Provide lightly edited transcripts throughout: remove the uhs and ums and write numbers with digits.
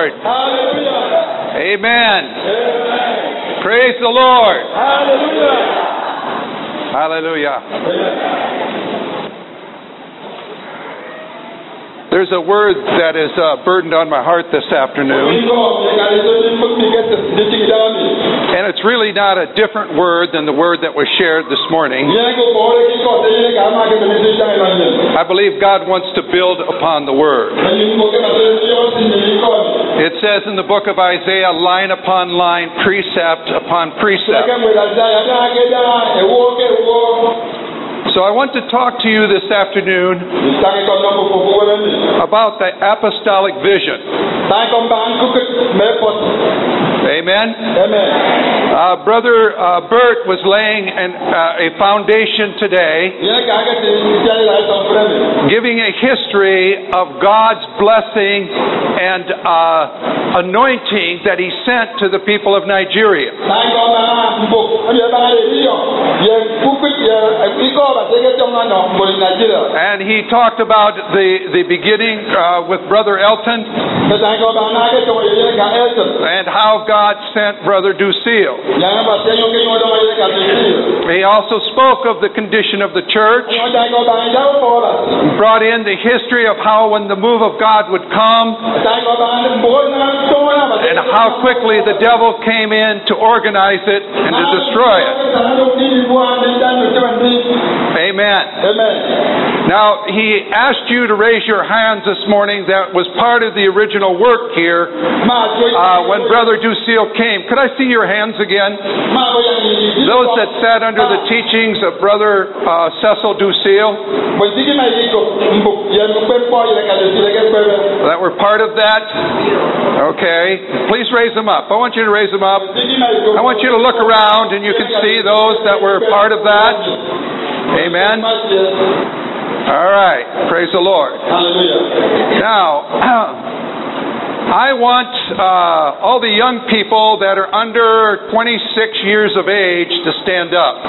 Lord. Hallelujah. Amen. Amen. Praise the Lord. Hallelujah. Hallelujah. Amen. There's a word that is burdened on my heart this afternoon. And it's really not a different word than the word that was shared this morning. I believe God wants to build upon the word. It says in the book of Isaiah, line upon line, precept upon precept. So I want to talk to you this afternoon about the apostolic vision. Amen? Amen. Brother Bert was laying a foundation today, giving a history of God's blessing and anointing that He sent to the people of Nigeria. And he talked about the beginning with Brother Elton and how God sent Brother Ducille. He also spoke of the condition of the church, brought in the history of how when the move of God would come and how quickly the devil came in to organize it and to destroy it. Amen. Amen. Now, he asked you to raise your hands this morning. That was part of the original work here when Brother Ducille came. Could I see your hands again? Those that sat under the teachings of Brother Cecil Ducille, that were part of that? Okay. Please raise them up. I want you to raise them up. I want you to look around and you can see those that were part of that. Amen. All right. Praise the Lord. Hallelujah. Now, I want all the young people that are under 26 years of age to stand up.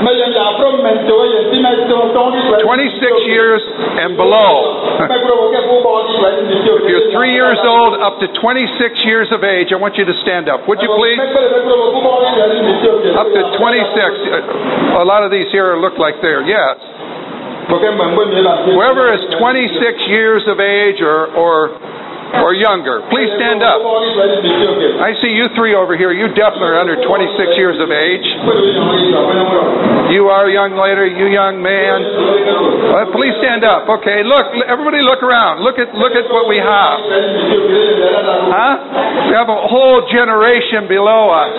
26 years and below. If you're 3 years old up to 26 years of age, I want you to stand up. Would you please? Up to 26. A lot of these here look like they're, yes. Whoever is 26 years of age or younger, please stand up. I see you three over here. You definitely are under 26 years of age. You are a young lady, you young man. Please stand up. Okay, look, everybody look around. Look at what we have. Huh? We have a whole generation below us.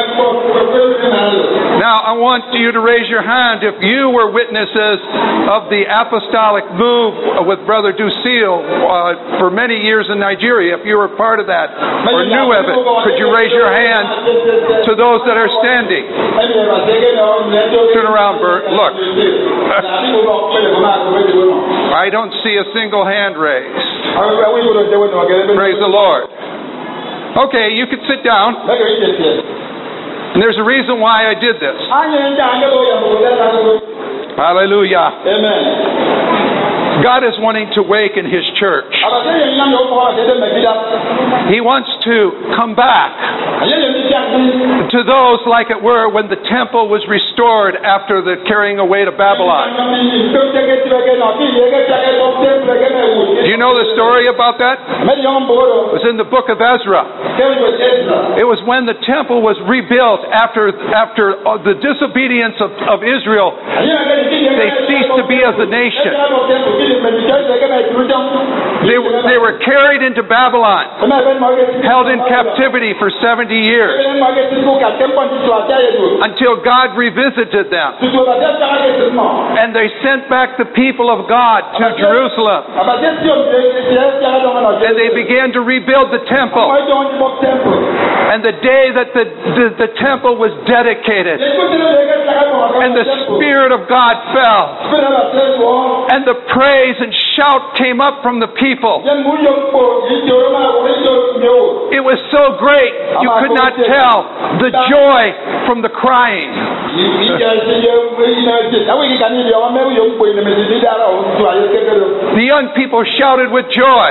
Now, I want you to raise your hand if you were witnesses of the apostolic move with Brother Ducille for many years in Nigeria. If you were part of that or knew of it, could you raise your hand to those that are standing? Turn around, Bert. Look. I don't see a single hand raised. Praise the Lord. Okay, you can sit down. And there's a reason why I did this. Hallelujah. Amen. God is wanting to waken His church. He wants to come back to those like it were when the temple was restored after the carrying away to Babylon. Do you know the story about that? It was in the book of Ezra. It was when the temple was rebuilt after the disobedience of Israel. They ceased to be as a nation. They were carried into Babylon, held in captivity for 70 years, until God revisited them. And they sent back the people of God to Jerusalem. And they began to rebuild the temple. And the day that the temple was dedicated, and the Spirit of God fell, and the praise and shout came up from the people. It was so great you could not tell the joy from the crying. The young people shouted with joy,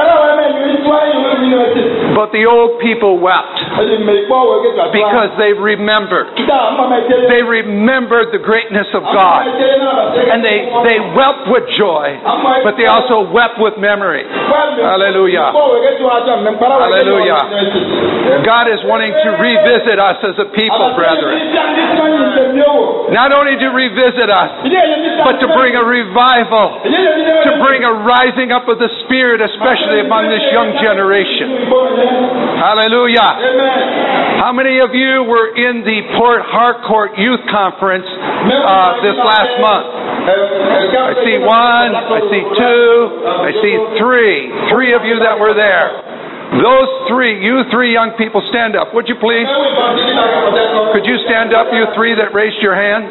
but the old people wept because they remembered. They remembered the greatness of God. And they wept with joy, but they also wept with memory. Hallelujah. Hallelujah. God is wanting to revisit us as a people, brethren. Not only to revisit us, but to bring a revival, to bring a rising up of the Spirit, especially among this young generation. Hallelujah. How many of you were in the Port Harcourt Youth Conference this last month? I see one, I see two, I see three. Three of you that were there. Those three, you three young people, stand up, would you please? Could you stand up, you three that raised your hand?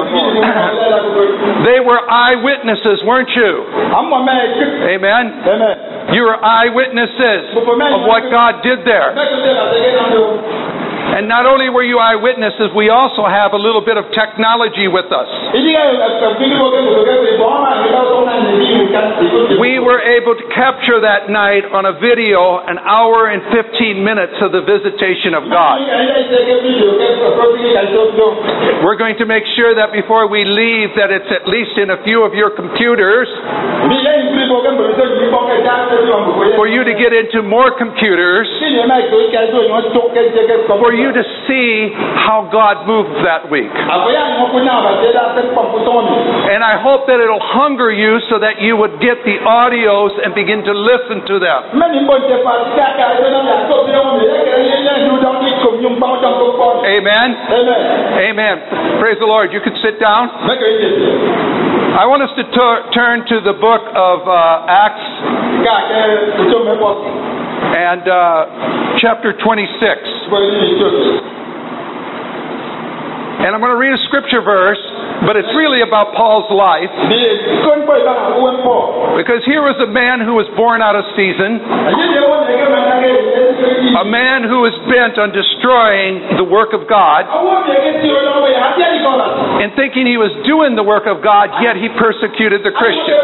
They were eyewitnesses, weren't you? Amen? You were eyewitnesses of what God did there. And not only were you eyewitnesses, we also have a little bit of technology with us. We were able to capture that night on a video an hour and 15 minutes of the visitation of God. We're going to make sure that before we leave that it's at least in a few of your computers for you to get into more computers, for you to see how God moved that week. And I hope that it'll hunger you so that you would get the audios and begin to listen to them. Amen? Amen. Praise the Lord. You can sit down. I want us to turn to the book of Acts and chapter 26. And I'm going to read a scripture verse, but it's really about Paul's life. Because here was a man who was born out of season, a man who was bent on destroying the work of God, and thinking he was doing the work of God, yet he persecuted the Christians.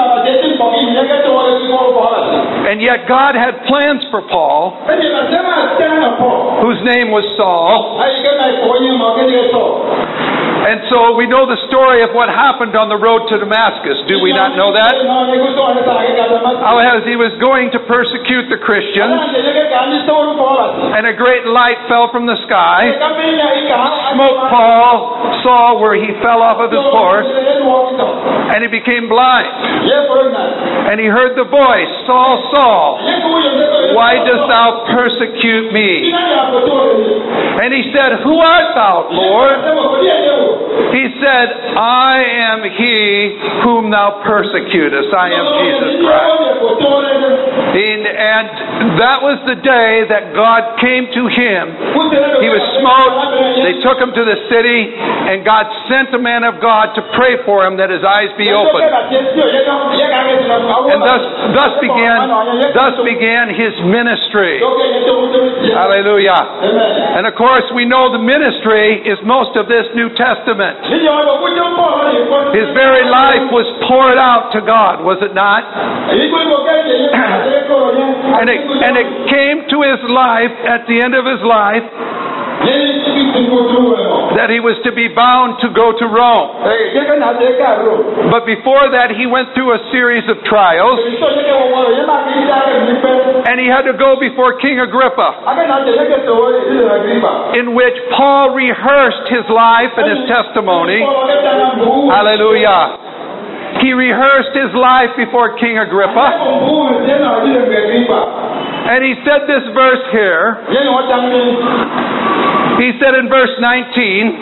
And yet God had plans for Paul, whose name was Saul. And so we know the story of what happened on the road to Damascus. Do we not know that? How as he was going to persecute the Christians, and a great light fell from the sky, smote Saul where he fell off of his horse, and he became blind. And he heard the voice, Saul, Saul, why dost thou persecute me? And he said, Who art thou, Lord? He said, I am he whom thou persecutest. I am Jesus Christ. And that was the day that God came to him. He was smote. They took him to the city, and God sent a man of God to pray for him that his eyes be opened. And thus began his ministry. Hallelujah. And of course, we know the ministry is most of this New Testament. His very life was poured out to God, was it not? And it came to his life, at the end of his life, that he was to be bound to go to Rome. But before that, he went through a series of trials, and he had to go before King Agrippa, in which Paul rehearsed his life and his testimony. Hallelujah. He rehearsed his life before King Agrippa, and he said this verse here. He said in verse 19,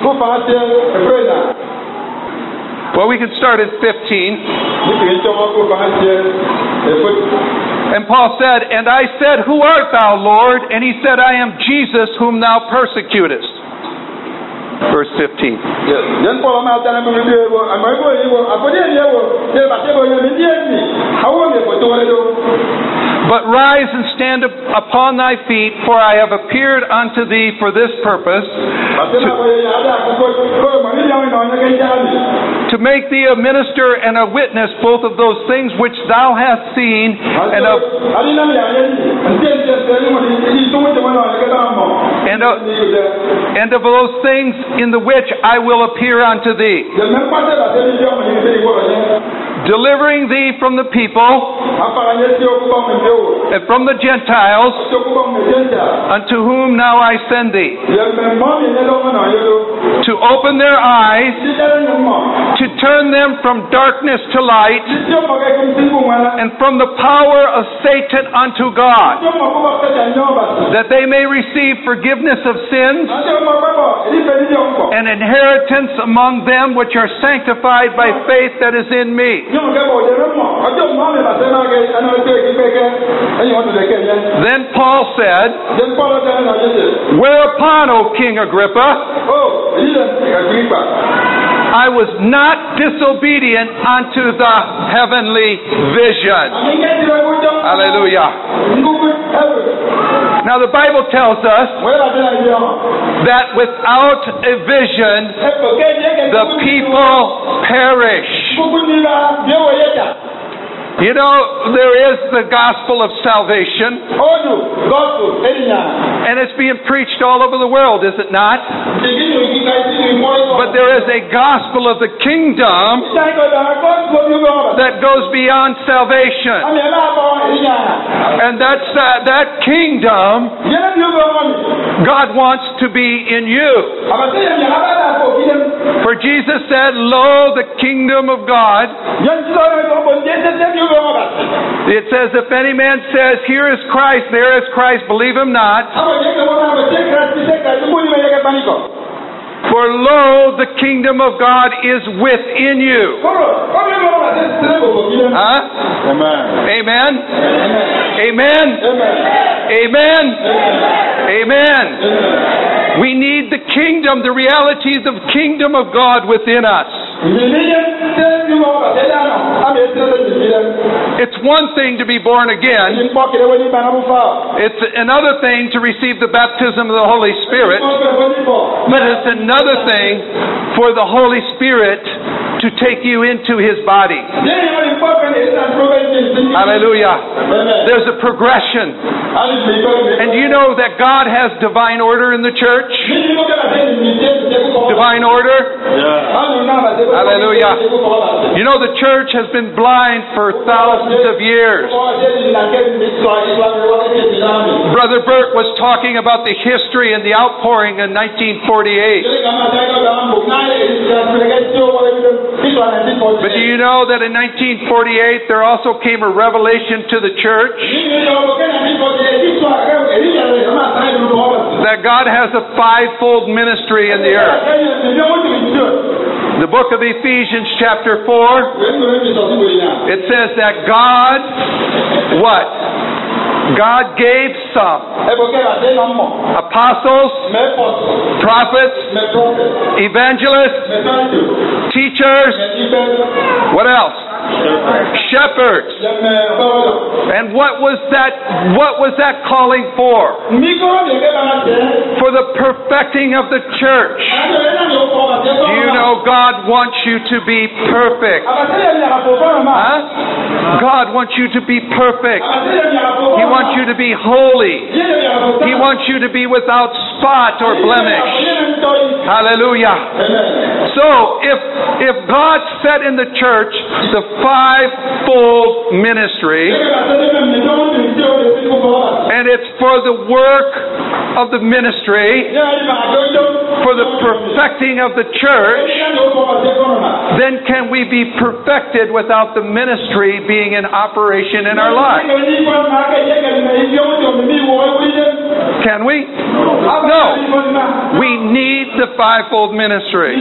well, we can start at 15. And Paul said, And I said, Who art thou, Lord? And he said, I am Jesus whom thou persecutest. Verse 15. But rise and stand upon thy feet, for I have appeared unto thee for this purpose, to make thee a minister and a witness both of those things which thou hast seen, and of those things in the which I will appear unto thee, delivering thee from the people and from the Gentiles, unto whom now I send thee, to open their eyes, to turn them from darkness to light, and from the power of Satan unto God, that they may receive forgiveness of sins, and inheritance among them which are sanctified by faith that is in me. Then Paul said, whereupon, O King Agrippa, I was not disobedient unto the heavenly vision. Hallelujah. Now the Bible tells us that without a vision, the people perish. You know, there is the gospel of salvation, and it's being preached all over the world, is it not? But there is a gospel of the kingdom that goes beyond salvation. And that's that kingdom God wants to be in you. For Jesus said, lo, the kingdom of God. It says, if any man says, here is Christ, there is Christ, believe him not. For lo, the kingdom of God is within you. Huh? Amen. Amen. Amen. Amen. We need the kingdom, the reality of the kingdom of God within us. It's one thing to be born again. It's another thing to receive the baptism of the Holy Spirit. But it's another thing for the Holy Spirit to take you into His body. Hallelujah. There's a progression. And you know that God has divine order in the church? Divine order? Hallelujah. You know the church has been blind for thousands of years. Brother Burt was talking about the history and the outpouring in 1948. But do you know that in 1948 there also came a revelation to the church that God has a fivefold ministry in the earth? The book of Ephesians chapter 4, it says that God, what? God gave some apostles, prophets, evangelists, teachers, what else? Shepherds. And what was that calling for? For the perfecting of the church. Do you know God wants you to be perfect? Huh? God wants you to be perfect. He wants you to be holy. He wants you to be without spot or blemish. Hallelujah. So if God set in the church the fivefold ministry, and it's for the work of the ministry, for the perfecting of the church, then can we be perfected without the ministry being in operation in our lives? Can we? No. We need the fivefold ministry.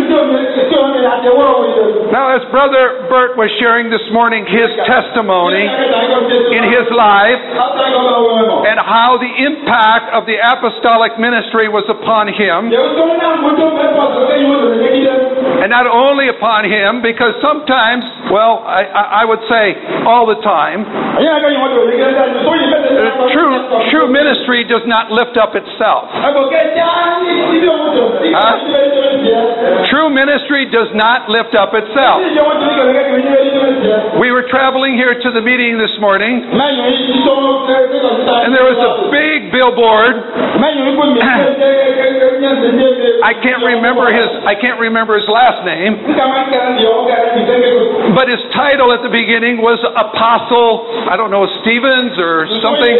Now, as Brother Burt was sharing this morning his testimony in his life and how the impact of the apostolic ministry was upon him, And not only upon him, because sometimes, well, I would say all the time, true ministry does not lift up itself. True ministry does not lift up itself. We were traveling here to the meeting this morning, and there was a big billboard. I can't remember his last name, but his title at the beginning was Apostle, I don't know, Stevens or something.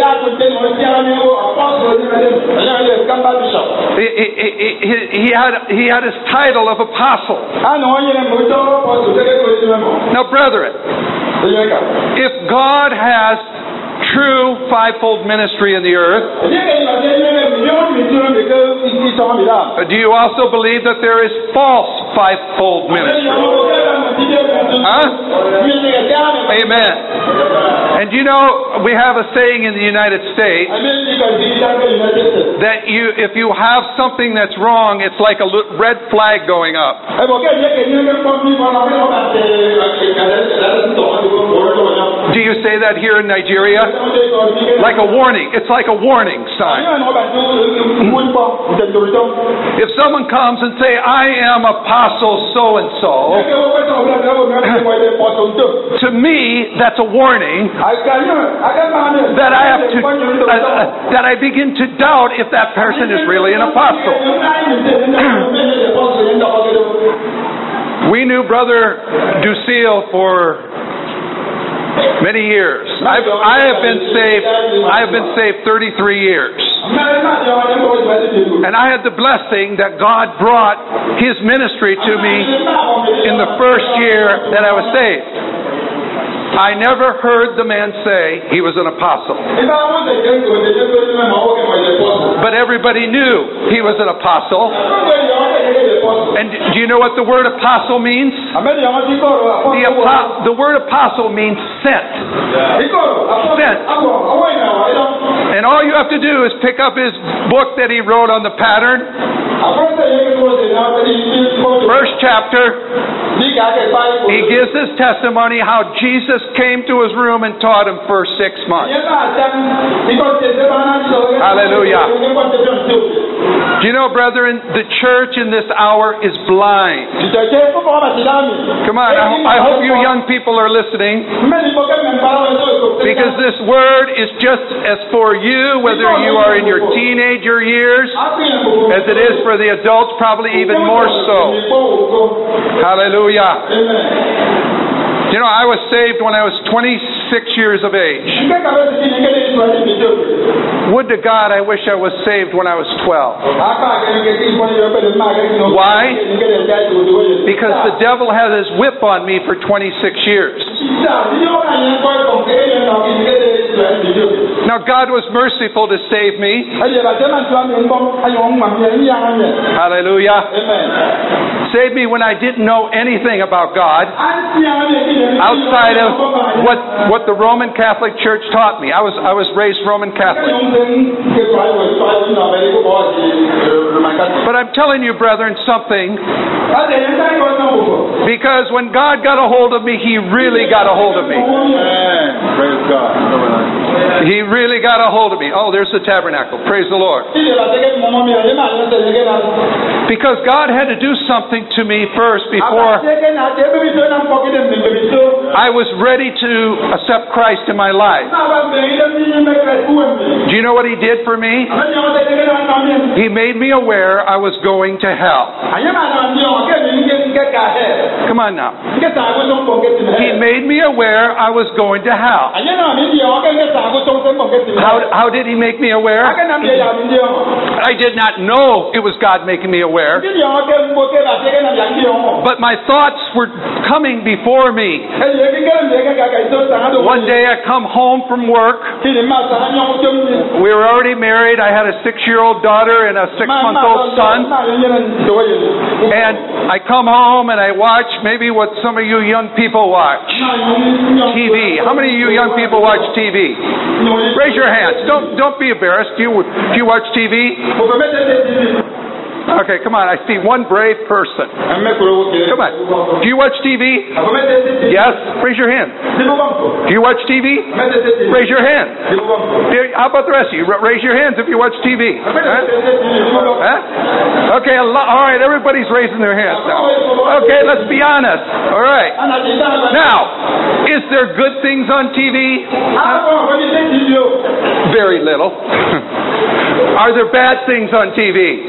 He had his title of apostle. Now, brethren, if God has true fivefold ministry in the earth, do you also believe that there is false fivefold ministry? Amen. And you know, we have a saying in the United States that if you have something that's wrong, it's like a red flag going up. Do you say that here in Nigeria? Like a warning. It's like a warning sign. If someone comes and say, I am apostle so-and-so, to me, that's a warning that I have to, that I begin to doubt if that person is really an apostle. We knew Brother Ducille for many years. I have been saved 33 years. And I had the blessing that God brought his ministry to me in the first year that I was saved. I never heard the man say he was an apostle. But everybody knew he was an apostle. And do you know what the word apostle means? The word apostle means sent. Sent. And all you have to do is pick up his book that he wrote on the pattern. First chapter. He gives his testimony how Jesus came to his room and taught him for 6 months. Hallelujah. Do you know, brethren, the church in this hour is blind. Come on, I hope you young people are listening, because this word is just as for you, whether you are in your teenager years, as it is for the adults, probably even more so. Hallelujah. You know, I was saved when I was 26 years of age. Would to God I wish I was saved when I was 12. Why? Because the devil had his whip on me for 26 years. Now God was merciful to save me. Hallelujah. Saved me when I didn't know anything about God, outside of what the Roman Catholic Church taught me. I was raised Roman Catholic. But I'm telling you, brethren, something. Because when God got a hold of me, He really got a hold of me. Praise God. He really got a hold of me. Oh, there's the tabernacle. Praise the Lord. Because God had to do something to me first before I was ready to accept Christ in my life. Do you know what He did for me? He made me aware I was going to hell. Come on now. He made me aware I was going to hell. How did He make me aware? I did not know it was God making me aware. But my thoughts were coming before me. One day I come home from work. We were already married. I had a 6-year-old daughter and a 6-month-old son. And I come home and I watch maybe what some of you young people watch. TV. How many of you young people watch TV? Raise your hands. Don't be embarrassed. Do you watch TV? Okay, come on. I see one brave person. Come on. Do you watch TV? Yes? Raise your hand. Do you watch TV? Raise your hand. How about the rest of you? Raise your hands if you watch TV. Huh? Okay, all right. Everybody's raising their hands now. Okay, let's be honest. All right. Now, is there good things on TV? Very little. Are there bad things on TV?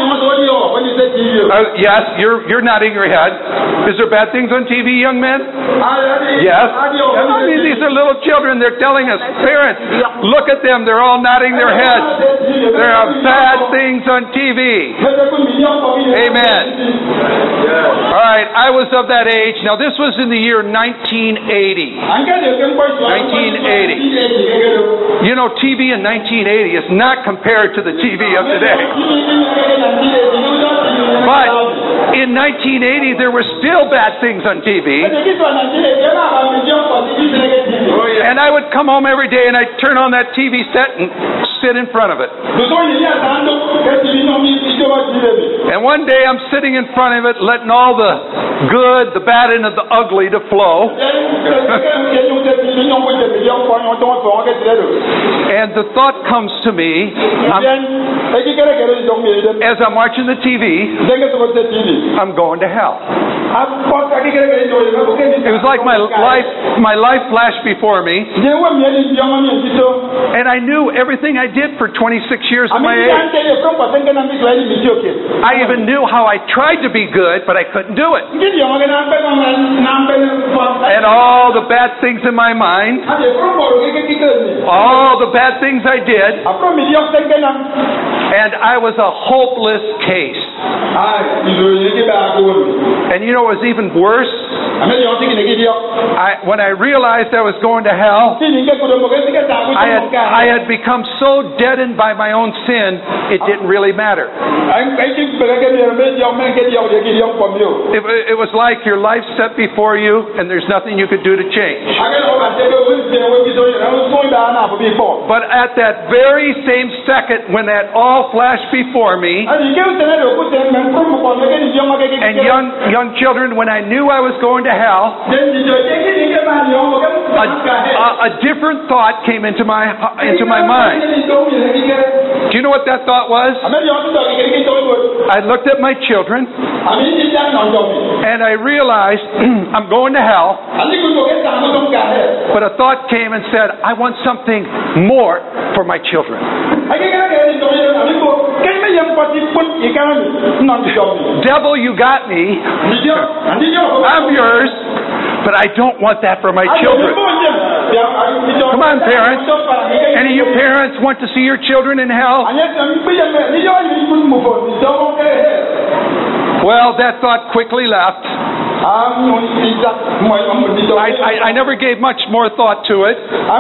Yes, you're nodding your head. Is there bad things on TV, young men? Yes. I mean, these are little children. They're telling us, parents, look at them. They're all nodding their heads. There are bad things on TV. Amen. All right, I was of that age. Now, this was in the year 1980. 1980. You know, TV in 1980 is not compared to the TV of today. But in 1980, there were still bad things on TV. And I would come home every day and I'd turn on that TV set and sit in front of it. And one day I'm sitting in front of it, letting all the good, the bad, and the ugly to flow. And the thought comes to me, as I'm watching the TV, I'm going to hell. It was like my life flashed before me, and I knew everything I did for 26 years of my age. I even knew how I tried to be good, but I couldn't do it. And all the bad things in my mind, all the bad things I did, and I was a hopeless case. And you know what was even worse? When I realized I was going to hell, I had become so deadened by my own sin, it didn't really matter. It was like your life set before you, and there's nothing you could do to change. But at that very same second, when that all flashed before me, and young children, when I knew I was going to hell, a different thought came into my mind. Do you know what that thought was? I looked at my children, and I realized I'm going to hell. But a thought came and said, I want something more for my children. Devil, you got me. I'm yours, but I don't want that for my children. Come on, parents. Any of you parents want to see your children in hell? Well, that thought quickly left. I never gave much more thought to it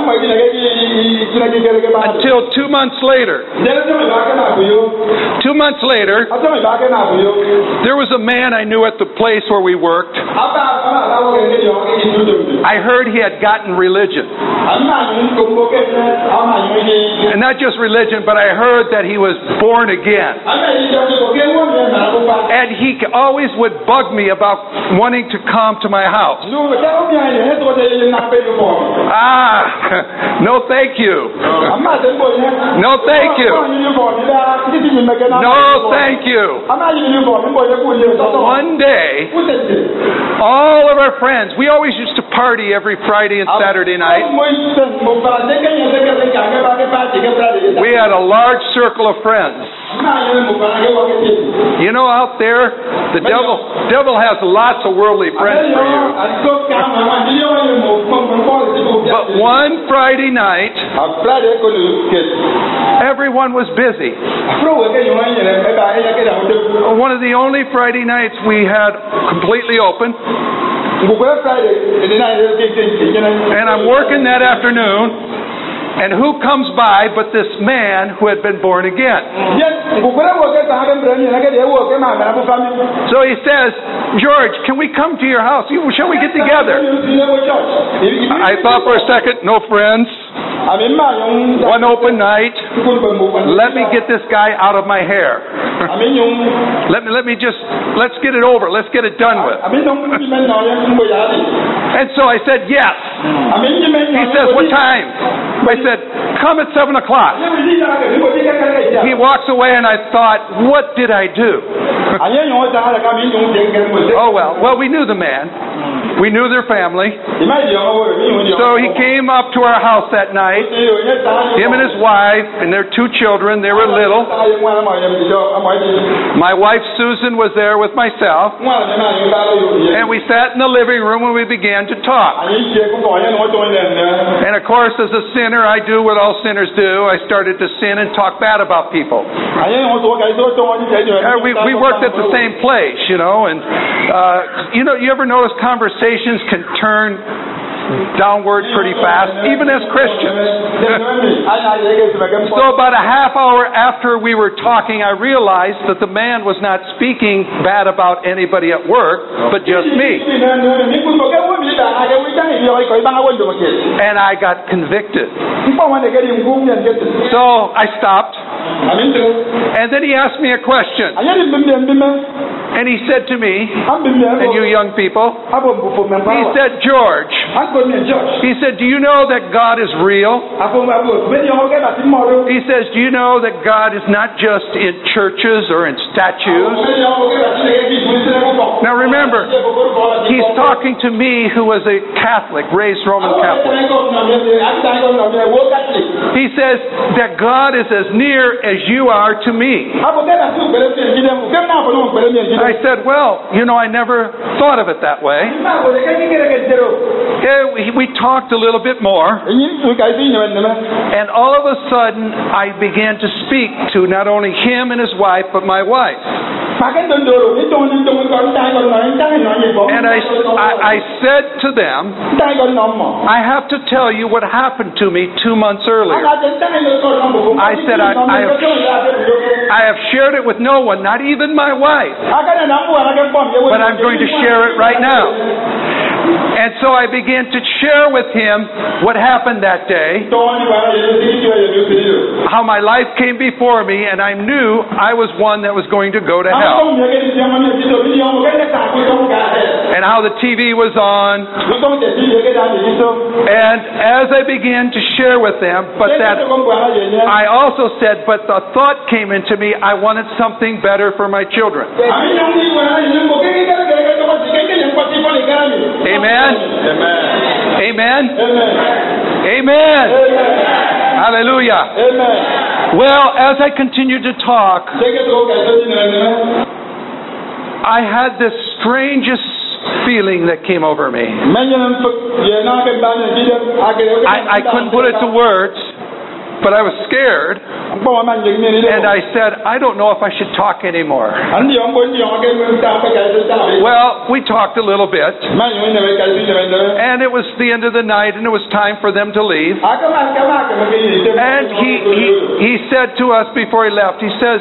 until 2 months later. 2 months later, there was a man I knew at the place where we worked. I heard he had gotten religion. And not just religion, but I heard that he was born again. And he always would bug me about wanting to come to my house. No, thank you. No, thank you. No, thank you. One day, all of our friends, we always used to party every Friday and Saturday night. We had a large circle of friends. You know, out there, the devil has lots of worldly friends for you. But one Friday night, everyone was busy. One of the only Friday nights we had completely open. And I'm working that afternoon. And who comes by but this man who had been born again? So he says, George, can we come to your house? Shall we get together? I thought for a second, no friends. One open night. Let me get this guy out of my hair. Let's get it over. Let's get it done with. And so I said, yes. He says, what time? I said, come at 7 o'clock. He walks away and I thought, what did I do? Oh, well, we knew the man. We knew their family. So he came up to our house that night, him and his wife and their 2 children. They were little. My wife Susan was there with myself, and we sat in the living room and we began to talk. And of course, as a sinner, I do what all sinners do. I started to sin and talk bad about people. We worked at the same place, and you ever notice conversations can turn downward pretty fast, even as Christians. So about a half hour after we were talking, I realized that the man was not speaking bad about anybody at work, but just me. And I got convicted. So I stopped. And then he asked me a question. And he said to me, and you young people, he said, George, he said, do you know that God is real? He says, do you know that God is not just in churches or in statues? Now remember, he's talking to me who was a Catholic, raised Roman Catholic. He says that God is as near as you are to me. I said, well, I never thought of it that way. We talked a little bit more, and all of a sudden I began to speak to not only him and his wife, but my wife. And I said to them, I have to tell you what happened to me 2 months earlier. I said, I have shared it with no one, not even my wife, but I'm going to share it right now. And so I began to share with him what happened that day, how my life came before me, and I knew I was one that was going to go to hell. And how the TV was on. And as I began to share with them, I also said, but the thought came into me, I wanted something better for my children. Amen? Amen? Amen. Hallelujah. Well, as I continued to talk, I had this strangest feeling that came over me. I couldn't put it to words, but I was scared. And I said, I don't know if I should talk anymore. Well, we talked a little bit. And it was the end of the night, and it was time for them to leave. And he said to us before he left, he said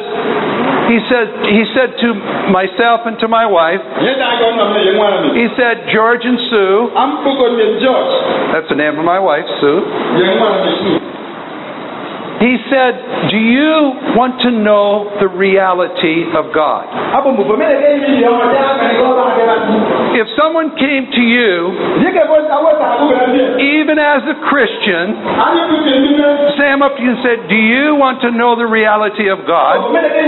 to myself and to my wife, he said, George and Sue, that's the name of my wife, Sue. He said, do you want to know the reality of God? If someone came to you, even as a Christian, stand up to you and said, do you want to know the reality of God?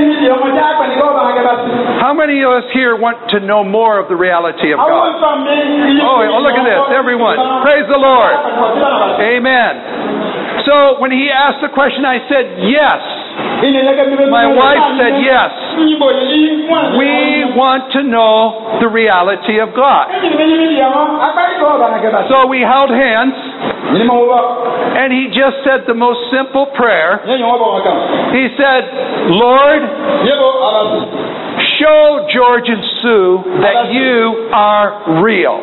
How many of us here want to know more of the reality of God? Oh, look at this, everyone. Praise the Lord. Amen. So when he asked the question, I said, yes. My wife said, yes. We want to know the reality of God. So we held hands, and he just said the most simple prayer. He said, Lord, show George and Sue that you are real.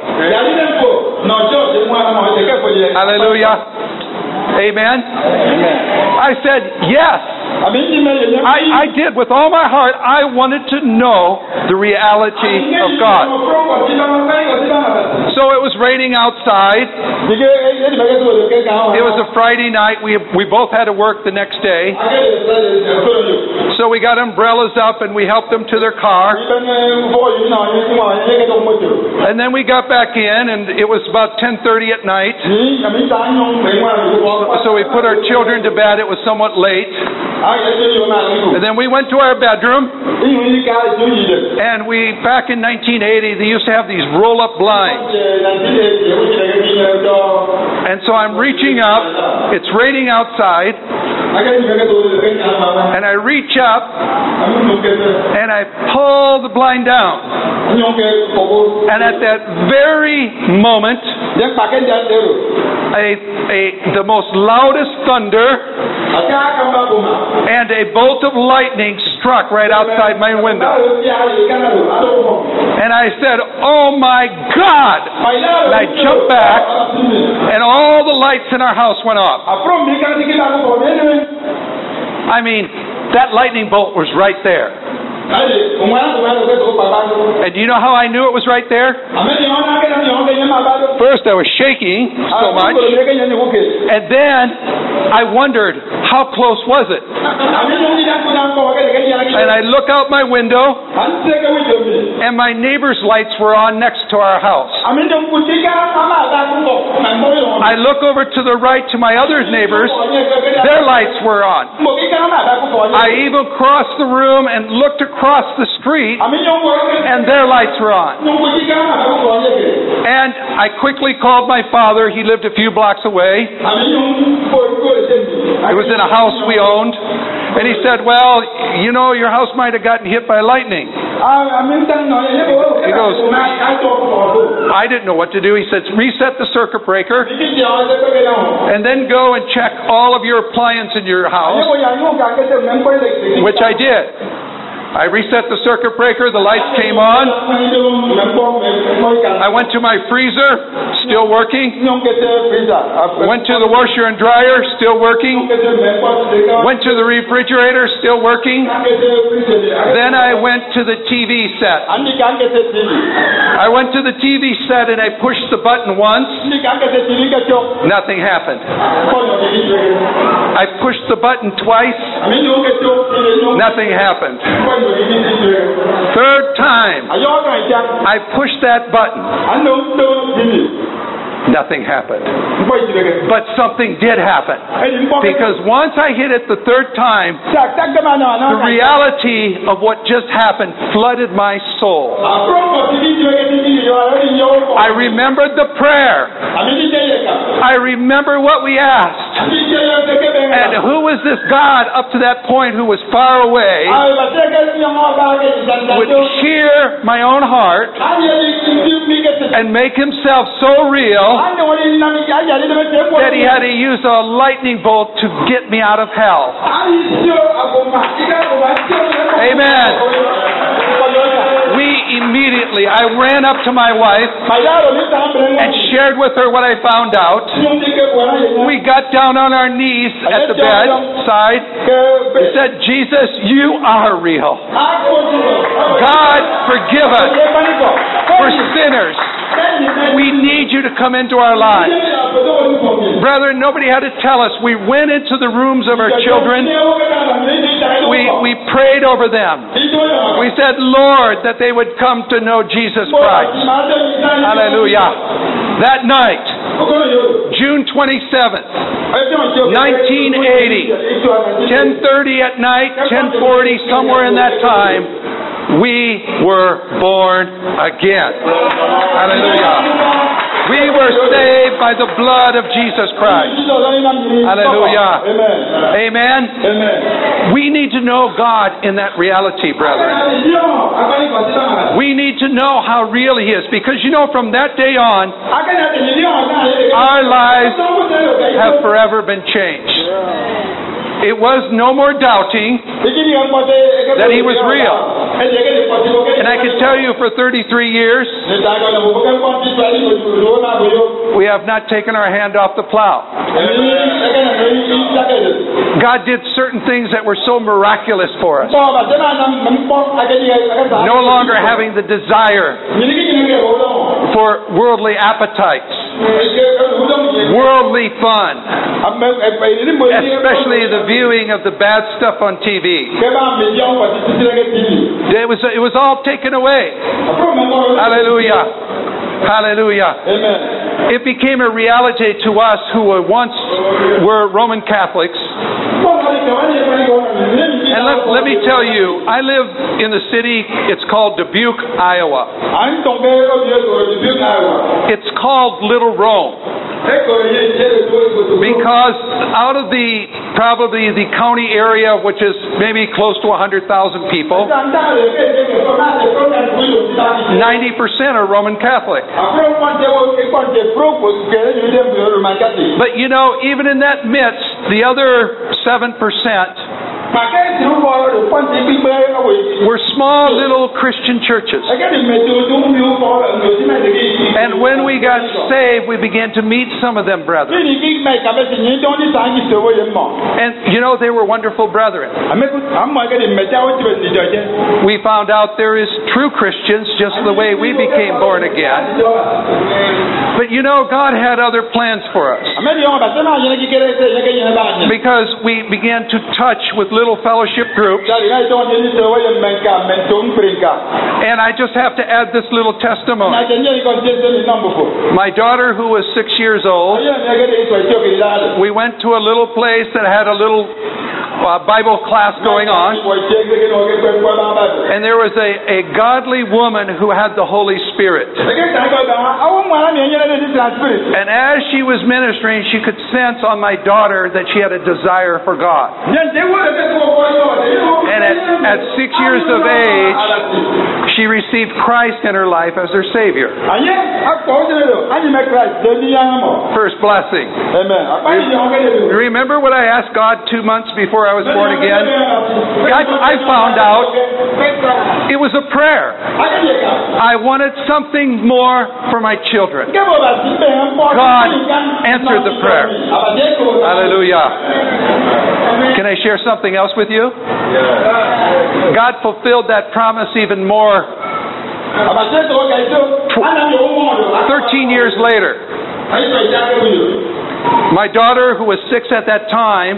Hallelujah. Amen? I said, yes. I did. With all my heart, I wanted to know the reality of God. So it was raining outside. It was a Friday night. We both had to work the next day. So we got umbrellas up and we helped them to their car. And then we got back in and it was about 10:30 at night. So we put our children to bed. It was somewhat late. And then we went to our bedroom. And back in 1980, they used to have these roll-up blinds. And so I'm reaching up. It's raining outside. And I reach up and I pull the blind down. And at that very moment, the most loudest thunder and a bolt of lightning struck right outside my window. And I said, "Oh my God!" And I jumped back and all the lights in our house went off. I mean, that lightning bolt was right there. And do you know how I knew it was right there? First, I was shaking so much. And then I wondered, how close was it? And I look out my window, and my neighbor's lights were on next to our house. I look over to the right to my other neighbors. Their lights were on. I even crossed the room and looked across the street, and their lights were on. And I quickly called my father. He lived a few blocks away. It was in a house we owned. And he said, "Well, you know, your house might have gotten hit by lightning." He goes, I didn't know what to do. He said, "Reset the circuit breaker and then go and check all of your appliances in your house," which I did. I reset the circuit breaker, the lights came on. I went to my freezer, still working. Went to the washer and dryer, still working. Went to the refrigerator, still working. Then I went to the TV set. I went to the TV set and I pushed the button once. Nothing happened. I pushed the button twice. Nothing happened. Third time, I pushed that button. Nothing happened. But something did happen. Because once I hit it the third time, the reality of what just happened flooded my soul. I remembered the prayer. I remember what we asked. And who was this God up to that point who was far away, would hear my own heart and make himself so real that he had to use a lightning bolt to get me out of hell. Amen. I ran up to my wife and shared with her what I found out. We got down on our knees at the bedside and said, "Jesus, you are real. God, forgive us. We're sinners. We need you to come into our lives." Brethren, nobody had to tell us. We went into the rooms of our children. We prayed over them. We said, "Lord, that they would come to know Jesus Christ." Hallelujah. That night, June 27th, 1980, 10:30 at night, 10:40, somewhere in that time, we were born again. Hallelujah. We were saved by the blood of Jesus Christ. Hallelujah. Amen. We need to know God in that reality, brethren. We need to know how real He is, because from that day on, our lives have forever been changed. It was no more doubting that He was real. And I can tell you, for 33 years, we have not taken our hand off the plow. God did certain things that were so miraculous for us. No longer having the desire for worldly appetites, worldly fun, especially the viewing of the bad stuff on TV. It was all taken away. Hallelujah. Hallelujah. Amen. It became a reality to us who once were Roman Catholics. And let me tell you, I live in the city, it's called Dubuque, Iowa. It's called Little Rome. Because out of probably the county area, which is maybe close to 100,000 people, 90% are Roman Catholic. But you know, even in that midst, the other 7% were small little Christian churches. And when we got saved, we began to meet some of them brethren. And you know, they were wonderful brethren. We found out there is true Christians just the way we became born again. But you know, God had other plans for us. Because we began to touch with little fellowship groups. And I just have to add this little testimony. My daughter, who was 6 years old, we went to a little place that had a little Bible class going on. And there was a godly woman who had the Holy Spirit. And as she was ministering, she could sense on my daughter that she had a desire for God. And at 6 years of age, she received Christ in her life as her Savior. First blessing. Remember what I asked God 2 months before I was born again? I found out it was a prayer. I wanted something more for my children. God answered the prayer. Hallelujah. Can I share something else with you? God fulfilled that promise even more 13 years later. My daughter, who was 6 at that time,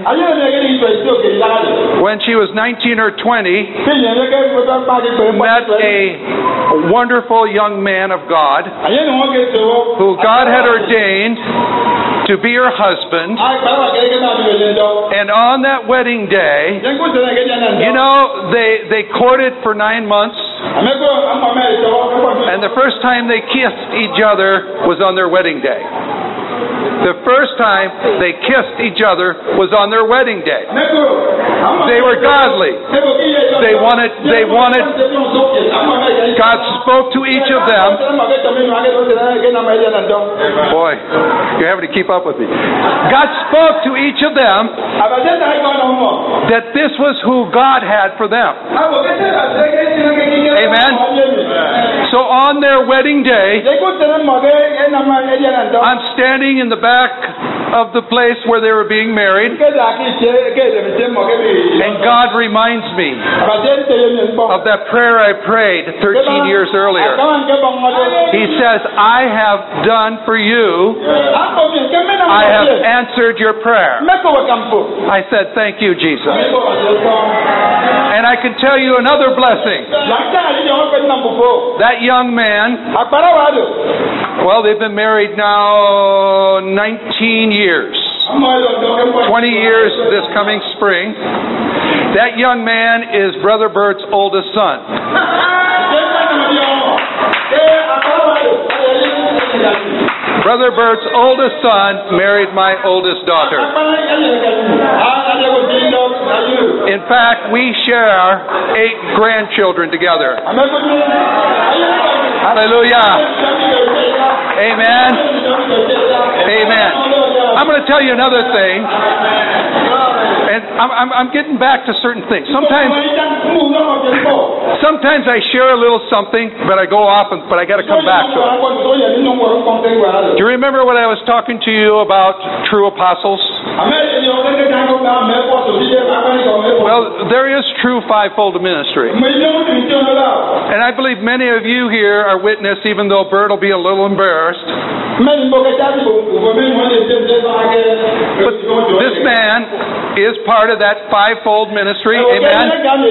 when she was 19 or 20, met a wonderful young man of God who God had ordained to be her husband. And on that wedding day, you know, they courted for 9 months. And the first time they kissed each other was on their wedding day. The first time they kissed each other was on their wedding day. They were godly. They wanted. God spoke to each of them. Boy, you're having to keep up with me. God spoke to each of them that this was who God had for them. Amen. So on their wedding day, I'm standing in the back of the place where they were being married, and God reminds me of that prayer I prayed 13 years earlier. He says, I have done for you, I have answered your prayer. I said, thank you, Jesus. And I can tell you another blessing. That young man, well, they've been married now 19 years. 20 years this coming spring. That young man is Brother Bert's oldest son. Brother Bert's oldest son married my oldest daughter. In fact, we share 8 grandchildren together. Hallelujah. Amen. Amen. I'm going to tell you another thing. And I'm getting back to certain things. Sometimes I share a little something, but I go off, but I got to come back to it. Do you remember when I was talking to you about true apostles? Well, there is true fivefold ministry. And I believe many of you here are witness, even though Bert will be a little embarrassed. But this man is part of that fivefold ministry. Amen?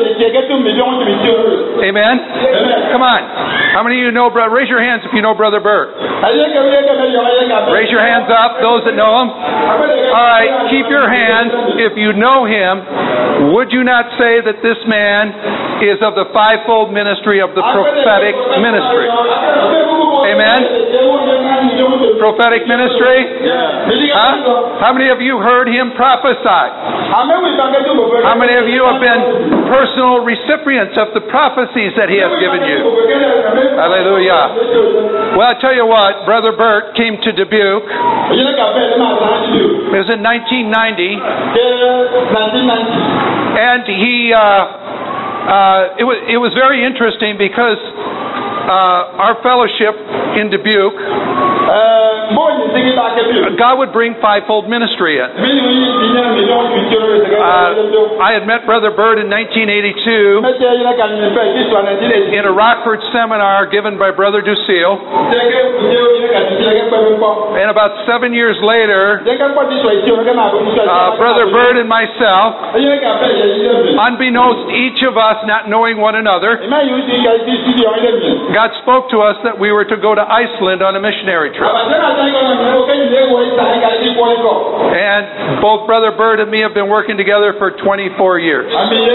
Amen? Come on. How many of you know, raise your hands if you know Brother Bert. Raise your hands up, those that know him. All right, keep your hands if you know him. Would you not say that this man is of the fivefold ministry of the prophetic ministry? Amen? Prophetic ministry? Huh? How many of you heard him prophesy? How many of you have been personal recipients of the prophecies that he has given you? Hallelujah. Well, I tell you what, Brother Bert came to Dubuque. It was in 1990. And it was very interesting because our fellowship in Dubuque, God would bring fivefold ministry in. I had met Brother Bert in 1982 in a Rockford seminar given by Brother Ducille. And about 7 years later, Brother Bert and myself, unbeknownst to each of us, not knowing one another, God spoke to us that we were to go to Iceland on a missionary trip. And both Brother Bert and me have been working together for 24 years.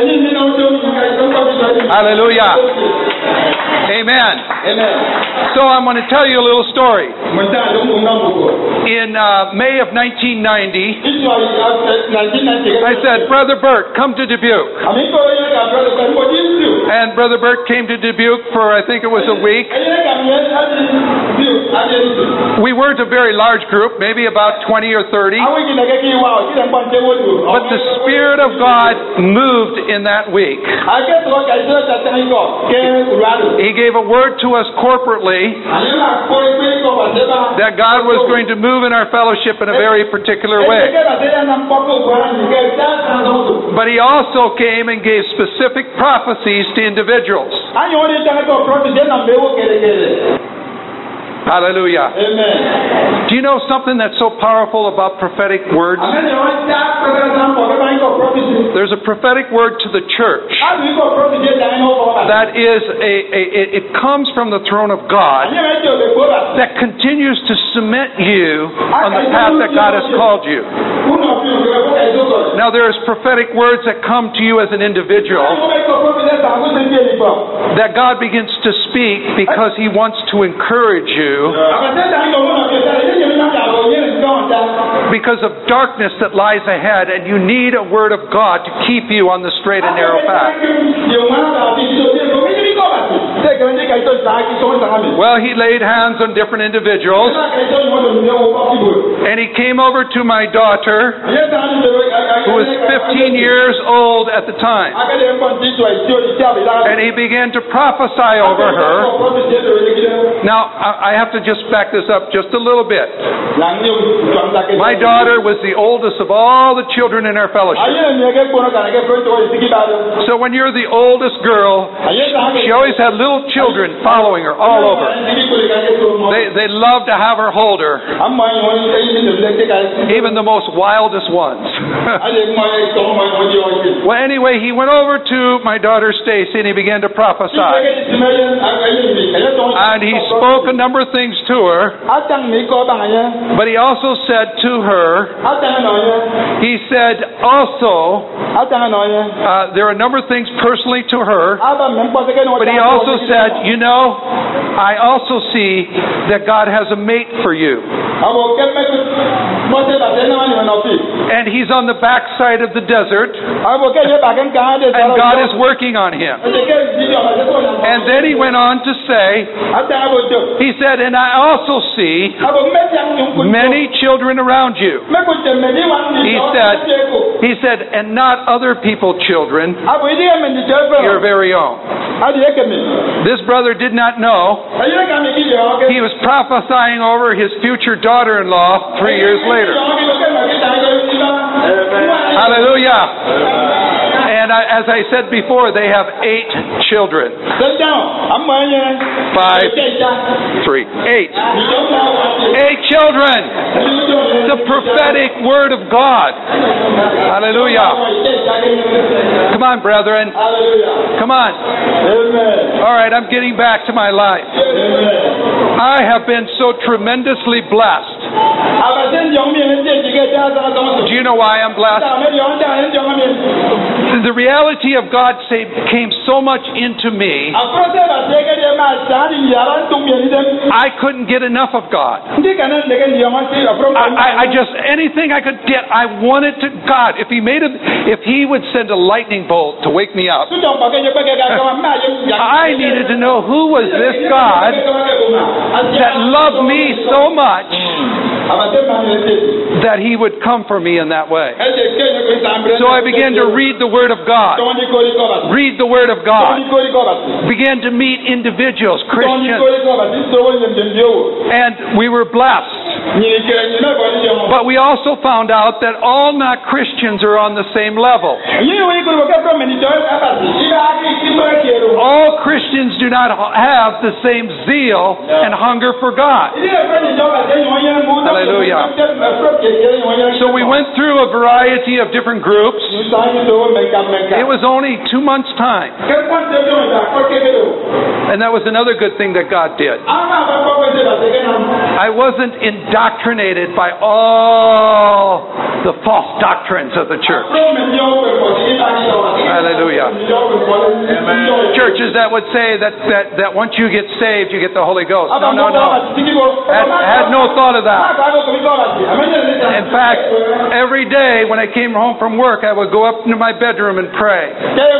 Hallelujah. Amen. So I'm going to tell you a little story. In May of 1990, I said, Brother Bert, come to Dubuque. And Brother Bert came to Dubuque for, I think it was a week. We weren't a very large group, maybe about 20 or 30. But the Spirit of God moved in that week. He gave a word to us corporately that God was going to move in our fellowship in a very particular way. But He also came and gave specific prophecies to individuals. Hallelujah. Amen. Do you know something that's so powerful about prophetic words? There's a prophetic word to the church that is it comes from the throne of God that continues to cement you on the path that God has called you. Now there's prophetic words that come to you as an individual that God begins to speak because He wants to encourage you because of darkness that lies ahead, and you need a word of God to keep you on the straight and narrow path. Well, he laid hands on different individuals, and he came over to my daughter, who was 15 years old at the time, and he began to prophesy over her. Now, I have to just back this up just a little bit. My daughter was the oldest of all the children in our fellowship. So when you're the oldest girl, she always had little children following her all over. They loved to have her hold her, even the most wildest ones. Well, anyway, he went over to my daughter Stacy and he began to prophesy. And he spoke a number of things to her, but he also said to her, he said also, there are a number of things personally to her, but he also said, you know, I also see that God has a mate for you. And he's on the backside of the desert, and God is working on him. And then he went on to say, he said, and I also see many children around you. He said, and not other people's children, your very own. This brother did not know he was prophesying over his future daughter-in-law 3 years later. Hallelujah. And as I said before, they have 8 children. 5, 3, 8. 8 children. The prophetic word of God. Hallelujah. Come on, brethren. Come on. All right, I'm getting back to my life. I have been so tremendously blessed. Do you know why I'm blessed? The reality of God came so much into me, I couldn't get enough of God. I just, anything I could get, I wanted to God. If He would send a lightning bolt to wake me up, I needed to know who was this God that loved me so much that He would come for me in that way. So I began to read the Word of God. Read the Word of God. Began to meet individuals, Christians. And we were blessed. But we also found out that all not Christians are on the same level. All Christians do not have the same zeal and hunger for God. Hallelujah. So we went through a variety of different groups. It was only 2 months' time. And that was another good thing that God did. I wasn't indoctrinated by all the false doctrines of the church. Hallelujah. Churches that would say that once you get saved, you get the Holy Ghost. No. I had no thought of that. In fact, every day when I came home from work, I would go up into my bedroom and pray.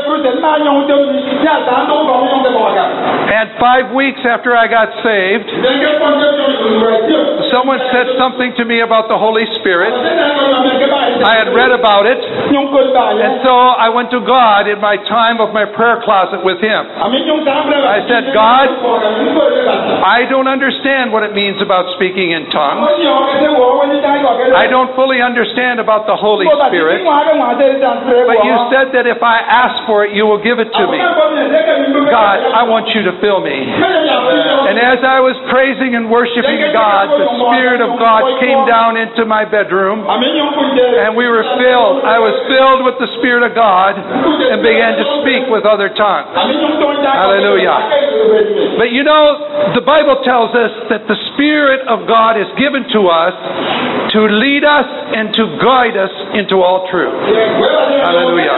And 5 weeks after I got saved, someone said something to me about the Holy Spirit. I had read about it, and so I went to God in my time of my prayer closet with Him. I said, God, I don't understand what it means about speaking in tongues. I don't fully understand about the Holy Spirit. But you said that if I ask for it, you will give it to me. God, I want you to fill me. And as I was praising and worshiping God, the Spirit of God came down into my bedroom, and we were filled. I was filled with the Spirit of God and began to speak with other tongues. Hallelujah. But you know, the Bible tells us that the Spirit of God is given to us to lead us and to guide us into all truth. Hallelujah.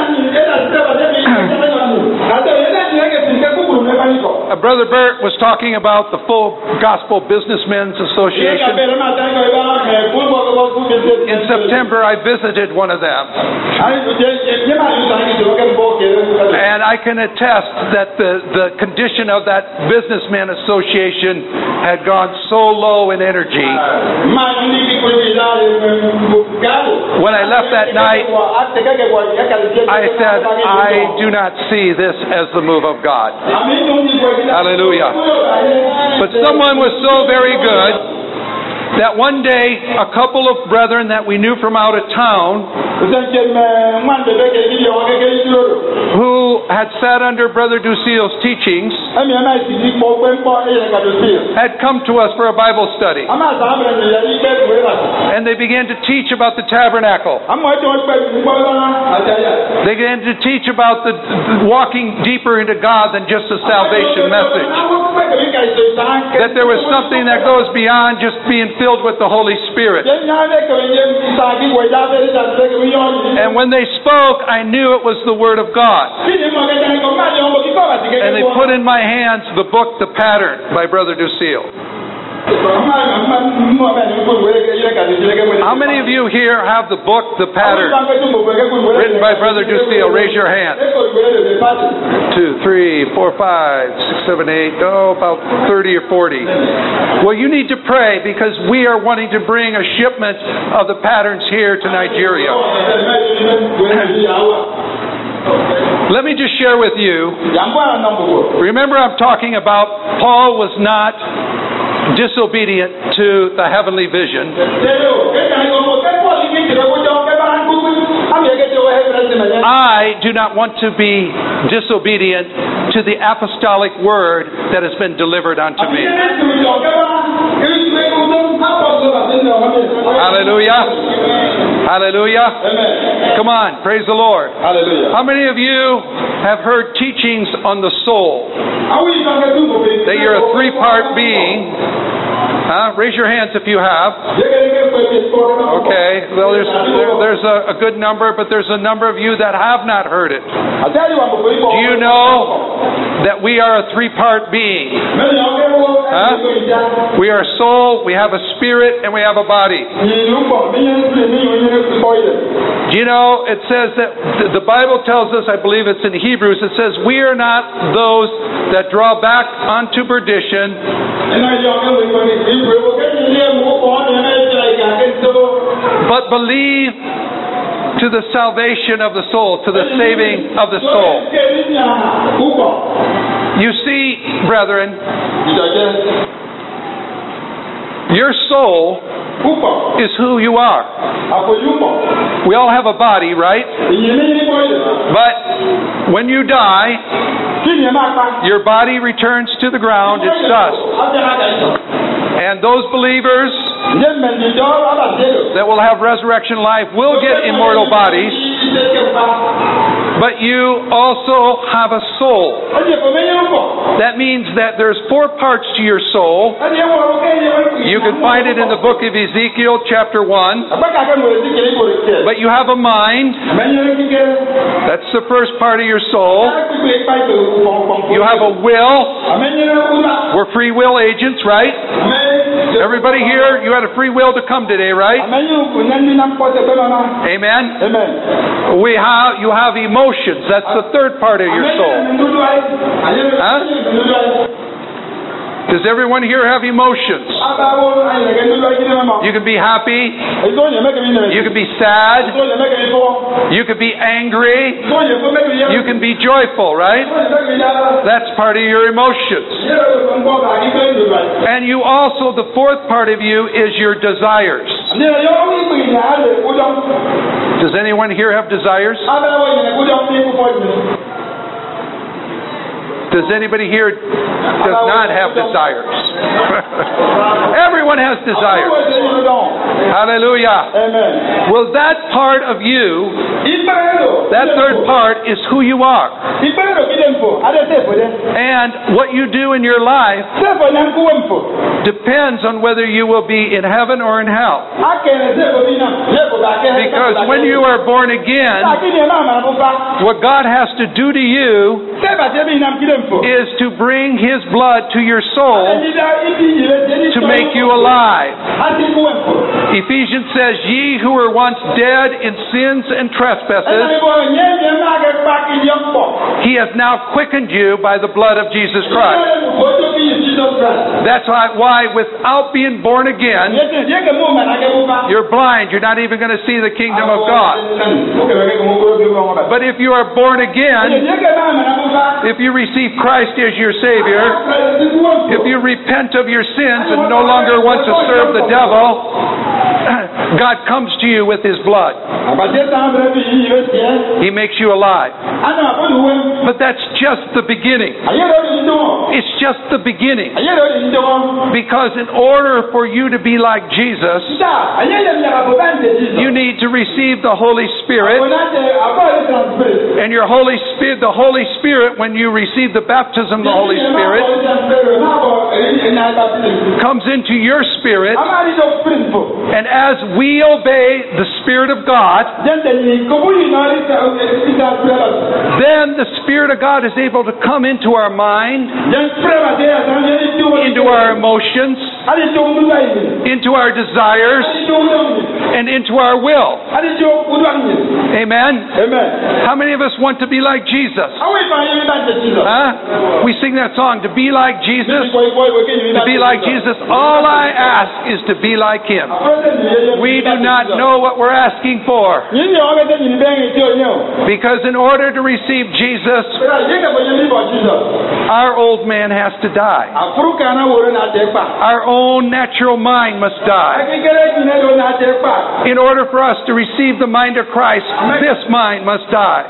Brother Bert was talking about the Full Gospel Businessmen's Association. In September, I visited one of them. And I can attest that the condition of that businessman association had gone so low in energy. When I left that night, I said, I do not see this as the move of God. Hallelujah. But someone was so very good that one day a couple of brethren that we knew from out of town who had sat under Brother Ducille's teachings had come to us for a Bible study. And they began to teach about the tabernacle. They began to teach about the walking deeper into God than just a salvation message. That there was something that goes beyond just being filled with the Holy Spirit. And when they spoke, I knew it was the Word of God. And they put in my hands the book, The Pattern, by Brother Ducille. How many of you here have the book, The Pattern, written by Brother Ducille? Raise your hand. 2, 3, 4, 5, 6, 7, 8, about 30 or 40. Well, you need to pray because we are wanting to bring a shipment of the patterns here to Nigeria. Let me just share with you. Yambwa nambugo. Remember, I'm talking about Paul was not disobedient to the heavenly vision. I do not want to be disobedient to the apostolic word that has been delivered unto me. Hallelujah. Hallelujah. Come on, praise the Lord. Hallelujah. How many of you have heard teachings on the soul? That you're a three-part being. Raise your hands if you have. Okay. Well, there's a good number, but there's a number of you that have not heard it. Do you know that we are a three-part being? We are a soul, we have a spirit, and we have a body. Do you know, it says that the Bible tells us, I believe it's in Hebrews, it says, we are not those that draw back unto perdition, but believe to the salvation of the soul, to the saving of the soul. You see, brethren, your soul is who you are. We all have a body, right? But when you die, your body returns to the ground, it's dust. And those believers that will have resurrection life will get immortal bodies. But you also have a soul. That means that there's 4 parts to your soul. You can find it in the book of Ezekiel chapter 1. But you have a mind. That's the first part of your soul. You have a will. We're free will agents, right? Everybody here, you had a free will to come today, right? Amen? You have emotions. That's the third part of your soul. Does everyone here have emotions? You can be happy. You can be sad. You can be angry. You can be joyful, right? That's part of your emotions. And you also, the fourth part of you is your desires. Does anyone here have desires? Does anybody here does not have desires? Everyone has desires. Hallelujah. Amen. Well, that part of you, that third part is who you are. And what you do in your life depends on whether you will be in heaven or in hell. Because when you are born again, what God has to do to you is to bring His blood to your soul to make you alive. Ephesians says, ye who were once dead in sins and trespasses, He has now quickened you by the blood of Jesus Christ. That's why without being born again, you're blind. You're not even going to see the kingdom of God. But if you are born again, if you receive Christ as your Savior, if you repent of your sins and no longer want to serve the devil, God comes to you with His blood. He makes you alive. But that's just the beginning. It's just the beginning. Because in order for you to be like Jesus, you need to receive the Holy Spirit. And your Holy Spirit, the Holy Spirit, when you receive the baptism of the Holy Spirit, comes into your spirit. And as we obey the Spirit of God, then the Spirit of God is able to come into our mind, into our emotions, into our desires, and into our will. Amen? Amen. How many of us want to be like Jesus? Huh? We sing that song, to be like Jesus. To be like Jesus. All I ask is to be like Him. We do not know what we're asking for. Because in order to receive Jesus, our old man has to die. Our own natural mind must die. In order for us to receive the mind of Christ, this mind must die.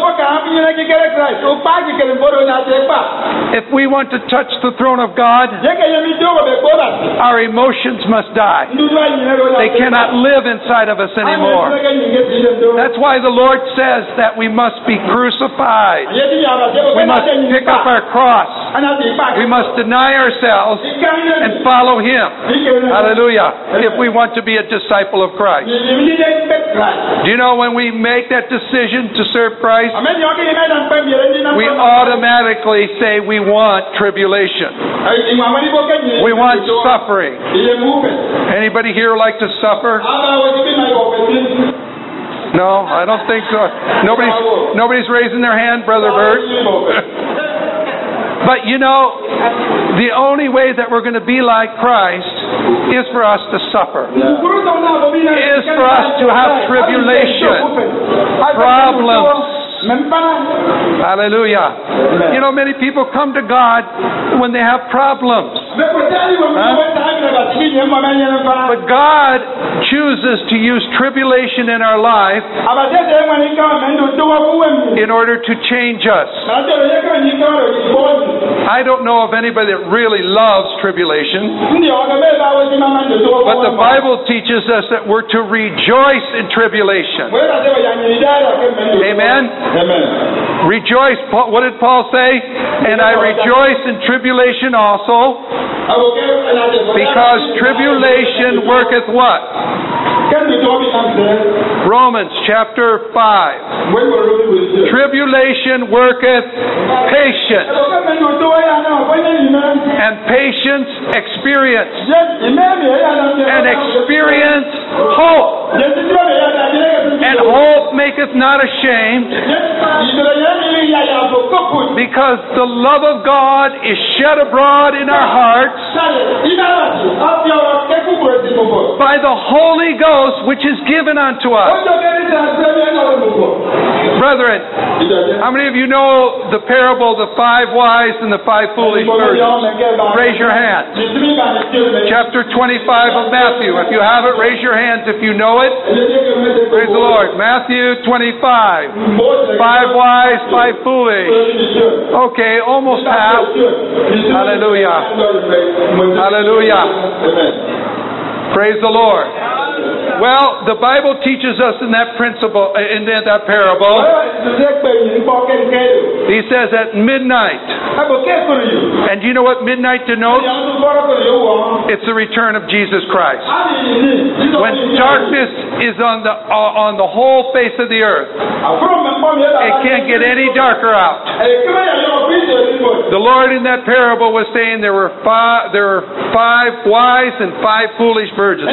If we want to touch the throne of God, our emotions must die. They cannot live inside of us anymore. That's why the Lord says that we must be crucified. We must pick up our cross. We must deny ourselves and follow Him. Hallelujah. If we want to be a disciple of Christ. Do you know when we make that decision to serve Christ, we automatically say we want tribulation. We want suffering. Anybody here like to suffer? No, I don't think so. Nobody's raising their hand, Brother Bert. But you know, the only way that we're going to be like Christ is for us to suffer. Is for us to have tribulation, problems. Hallelujah. You know, many people come to God when they have problems. But God chooses to use tribulation in our life in order to change us. I don't know of anybody that really loves tribulation. But the Bible teaches us that we're to rejoice in tribulation. Amen? Amen. Rejoice. What did Paul say? And I rejoice in tribulation also, because tribulation worketh what? Romans chapter 5. Tribulation worketh patience, and patience experience, and experience hope, and hope maketh not ashamed, because the love of God is shed abroad in our hearts by the Holy Ghost, which is given unto us. Brethren, how many of you know the parable, the 5 wise and the 5 foolish virgins? Raise your hand. Chapter 25 of Matthew. If you have it, raise your hands if you know it. Praise the Lord. Matthew 25. 5 wise, 5 foolish. Okay, almost half. Hallelujah. Hallelujah. Praise the Lord. Well, the Bible teaches us in that principle, in that parable, He says at midnight. And do you know what midnight denotes? It's the return of Jesus Christ. When darkness is on the whole face of the earth, it can't get any darker out. The Lord in that parable was saying there were 5 wise and 5 foolish virgins.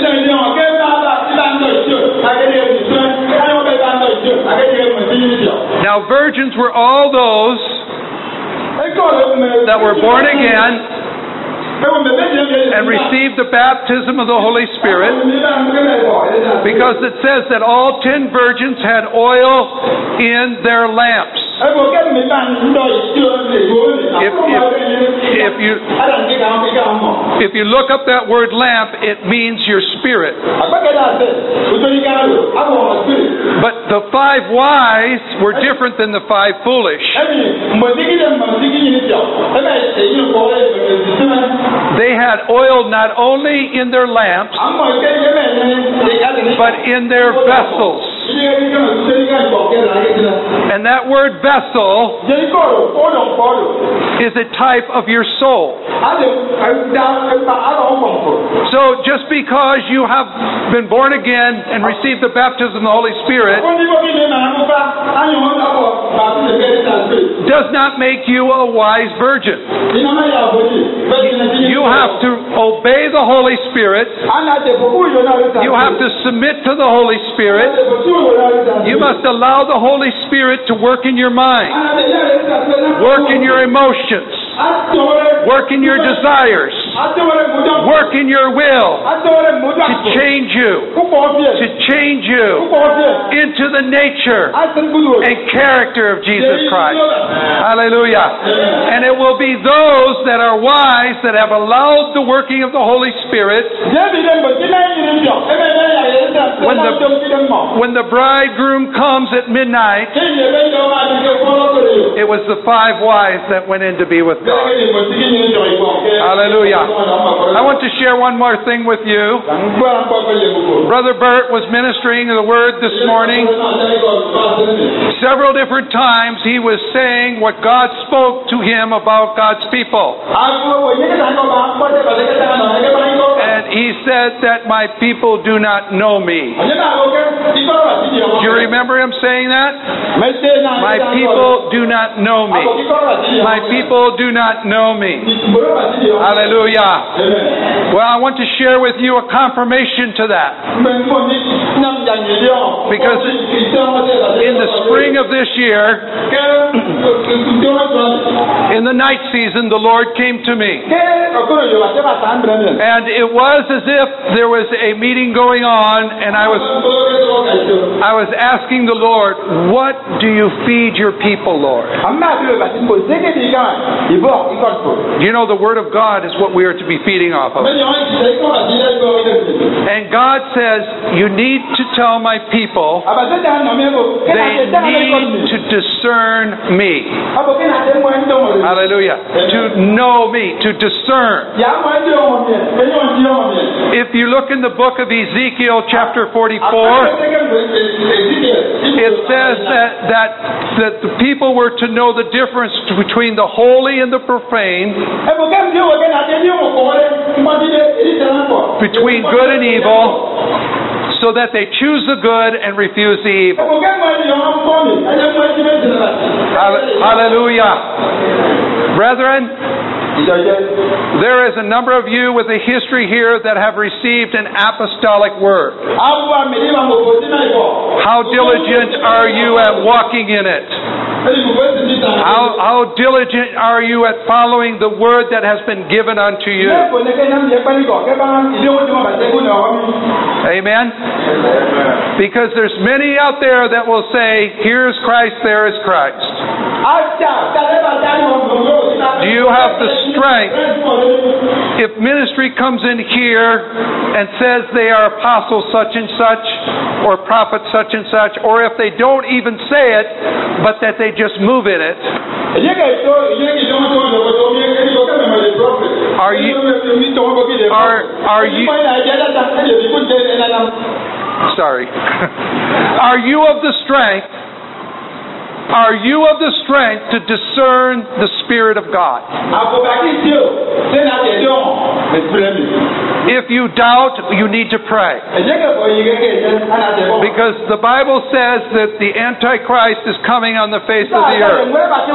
Now, virgins were all those that were born again and received the baptism of the Holy Spirit, because it says that all 10 virgins had oil in their lamps. If you look up that word lamp, it means your spirit. But the 5 wise were different than the 5 foolish. They had oil not only in their lamps, but in their vessels. And that word vessel is a type of your soul. So just because you have been born again and received the baptism of the Holy Spirit does not make you a wise virgin. You have to obey the Holy Spirit. You have to submit to the Holy Spirit. You must allow the Holy Spirit to work in your mind, work in your emotions, work in your desires, work in your will to change you into the nature and character of Jesus Christ. Hallelujah. And it will be those that are wise that have allowed the working of the Holy Spirit. When the bridegroom comes at midnight, it was the 5 wise that went in to be with God. Hallelujah. I want to share one more thing with you. Brother Bert was ministering the word this morning. Several different times he was saying what God spoke to him about God's people. And he said that my people do not know me. Do you remember him saying that? My people do not know me. My people do not know me. Hallelujah. Well, I want to share with you a confirmation to that. Because in the spring of this year, in the night season, the Lord came to me. And it was as if there was a meeting going on, and I was asking the Lord, what do you feed your people, Lord? You know, the Word of God is what we are to be feeding off of. And God says, you need to tell my people they need to discern me. Hallelujah. To know me, to discern. If you look in the book of Ezekiel chapter 44, it says that the people were to know the difference between the holy and the profane, between good and evil, so that they choose the good and refuse the evil. Hallelujah. Brethren, there is a number of you with a history here that have received an apostolic word. How diligent are you at walking in it? How diligent are you at following the word that has been given unto you? Amen? Because there's many out there that will say, here's Christ, there is Christ. Do you have the strength? If ministry comes in here and says they are apostle such and such, or prophet such and such, or if they don't even say it, but that they just move in it, are you sorry. Are you of the strength? Are you of the strength to discern the Spirit of God? If you doubt, you need to pray. Because the Bible says that the Antichrist is coming on the face of the earth.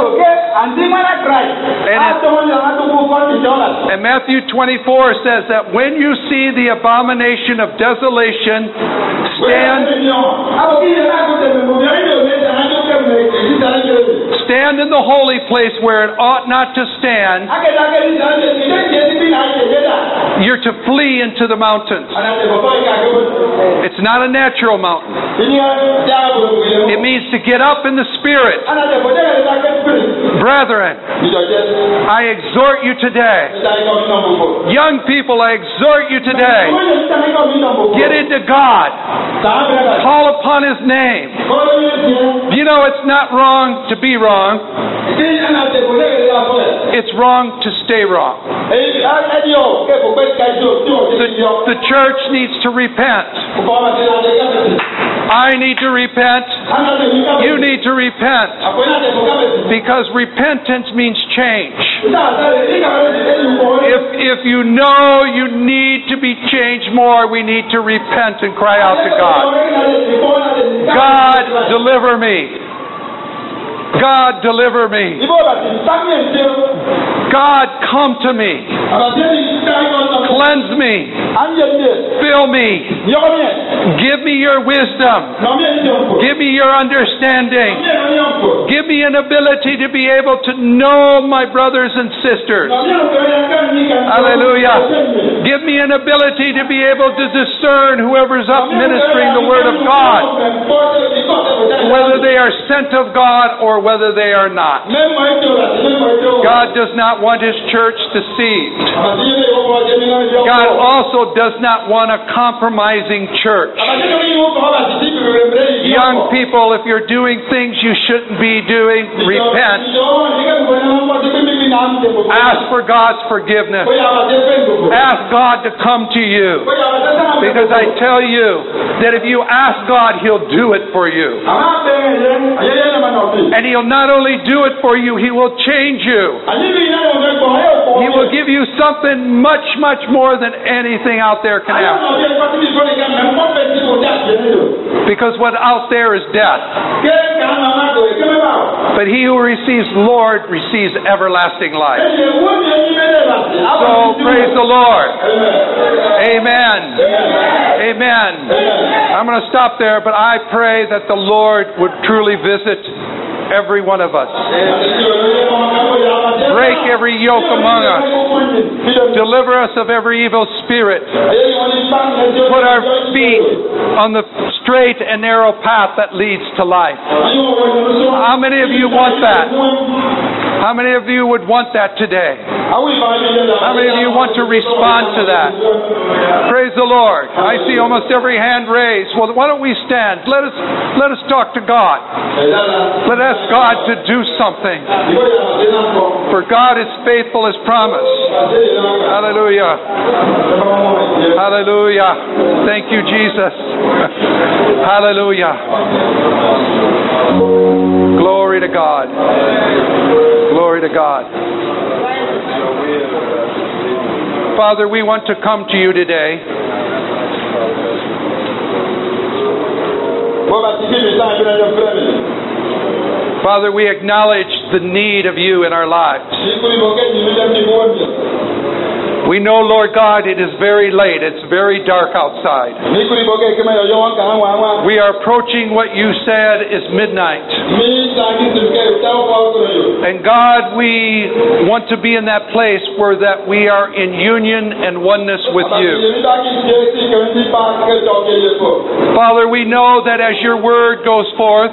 And Matthew 24 says that when you see the abomination of desolation stand in the holy place where it ought not to stand, you're to flee into the mountains. It's not a natural mountain. It means to get up in the Spirit. Brethren, I exhort you today. Young people, I exhort you today. Get into God. Call upon His name. You know, it's not wrong to be wrong. It's wrong to stay wrong. The church needs to repent. I need to repent. You need to repent. Because repentance means change. If you know you need to be changed more, we need to repent and cry out to God. God, deliver me. God, deliver me. God, come to me. Cleanse me. Fill me. Give me your wisdom. Give me your understanding. Give me an ability to be able to know my brothers and sisters. Hallelujah. Give me an ability to be able to discern whoever's up ministering the Word of God, whether they are sent of God or whether they are not. God does not want His church deceived. God also does not want a compromising church. Young people, if you're doing things you shouldn't be doing, repent. Ask for God's forgiveness. Ask God to come to you. Because I tell you that if you ask God, He'll do it for you. And He'll not only do it for you, He will change you. He will give you something much, much more than anything out there can ask. Because what out there is death. But he who receives Lord receives everlasting life. So praise the Lord. Amen. Amen. I'm going to stop there, but I pray that the Lord would truly visit every one of us. Break every yoke among us. Deliver us of every evil spirit. Put our feet on the straight and narrow path that leads to life. How many of you want that? How many of you would want that today? How many of you want to respond to that? Praise the Lord. I see almost every hand raised. Well, why don't we stand? Let us talk to God. Let us ask God to do something. For God is faithful as promised. Hallelujah. Hallelujah. Thank you, Jesus. Hallelujah. Glory to God. Glory to God. Father, we want to come to you today. Father, we acknowledge the need of you in our lives. We know, Lord God, it is very late. It's very dark outside. We are approaching what you said is midnight. And God, we want to be in that place where that we are in union and oneness with you. Father, we know that as your word goes forth,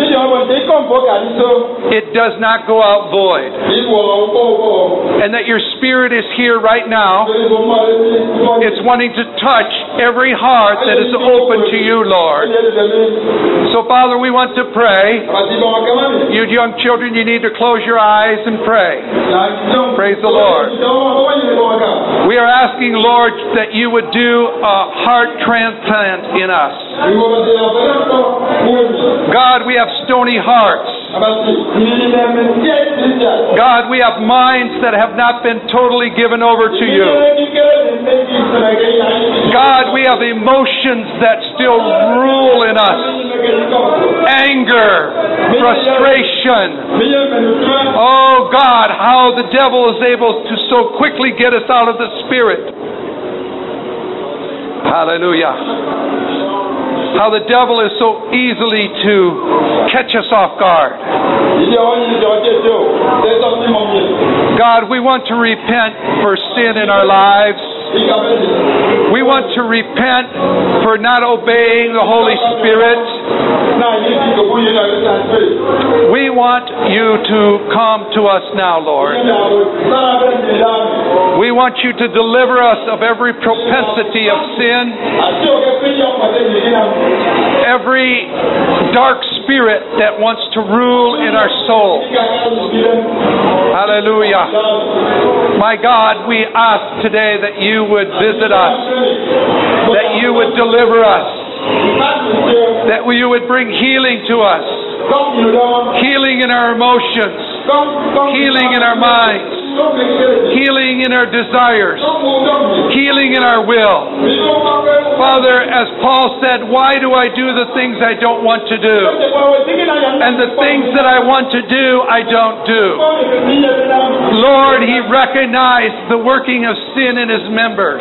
it does not go out void. And that your Spirit is here right now. It's wanting to touch every heart that is open to you, Lord. So, Father, we want to pray. You young children, you need to close your eyes and pray. Praise the Lord. We are asking, Lord, that you would do a heart transplant in us. God, we have stony hearts. God, we have minds that have not been totally given over to you. God, we have emotions that still rule in us. Anger, frustration. Oh God, how the devil is able to so quickly get us out of the Spirit. Hallelujah. How the devil is so easily to catch us off guard. God, we want to repent for sin in our lives. We want to repent for not obeying the Holy Spirit. We want you to come to us now, Lord. We want you to deliver us of every propensity of sin, every dark spirit that wants to rule in our soul. Hallelujah. My God, we ask today that you would visit us, that you would deliver us, that you would bring healing to us, healing in our emotions, healing in our minds, healing in our desires, healing in our will. Father, as Paul said, why do I do the things I don't want to do? And the things that I want to do, I don't do. Lord, he recognized the working of sin in his members.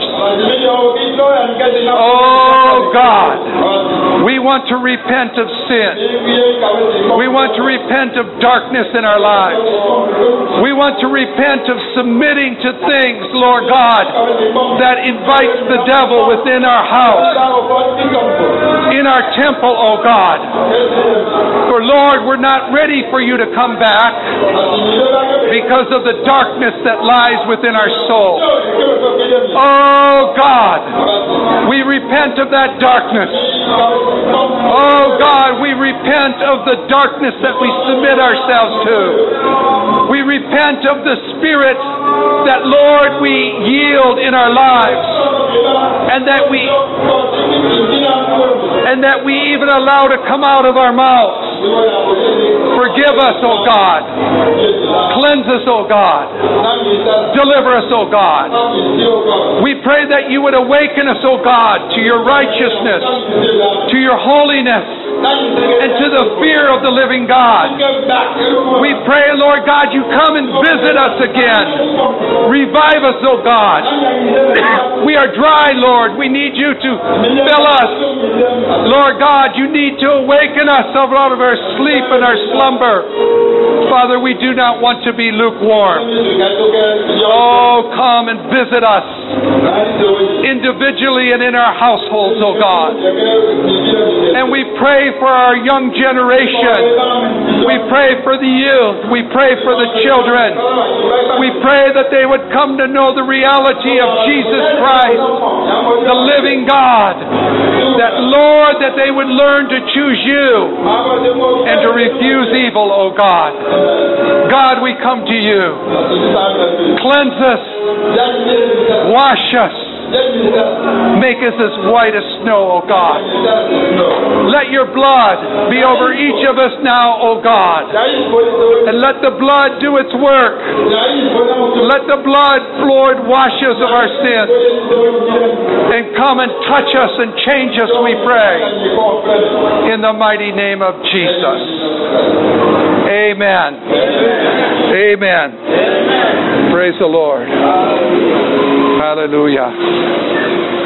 Oh God, we want to repent of sin. We want to repent of darkness in our lives. We want to repent of submitting to things, Lord God, that invites the devil within our house, in our temple, oh God. For Lord, we're not ready for you to come back because of the darkness that lies within our soul. Oh God, we repent of that darkness. Oh God, we repent of the darkness that we submit ourselves to. We repent of the spirits that, Lord, we yield in our lives, and that we even allow to come out of our mouths. Forgive us, O God. Cleanse us, O God. Deliver us, O God. We pray that you would awaken us, O God, to your righteousness, to your holiness, and to the fear of the living God. We pray, Lord God, you come and visit us again. Revive us, O God. We are dry, Lord. We need you to fill us. Lord God, you need to awaken us out of our sleep and our slumber. Father, we do not want to be lukewarm. Oh, come and visit us individually and in our households, oh God. And we pray for our young generation. We pray for the youth. We pray for the children. We pray that they would come to know the reality of Jesus Christ, the living God. That, Lord, that they would learn to choose you and to refuse evil, oh God. God, we come to you. Cleanse us. Wash us. Make us as white as snow, O God. Let your blood be over each of us now, O God. And let the blood do its work. Let the blood, Lord, wash us of our sins. And come and touch us and change us, we pray. In the mighty name of Jesus. Amen. Amen. Praise the Lord. Hallelujah.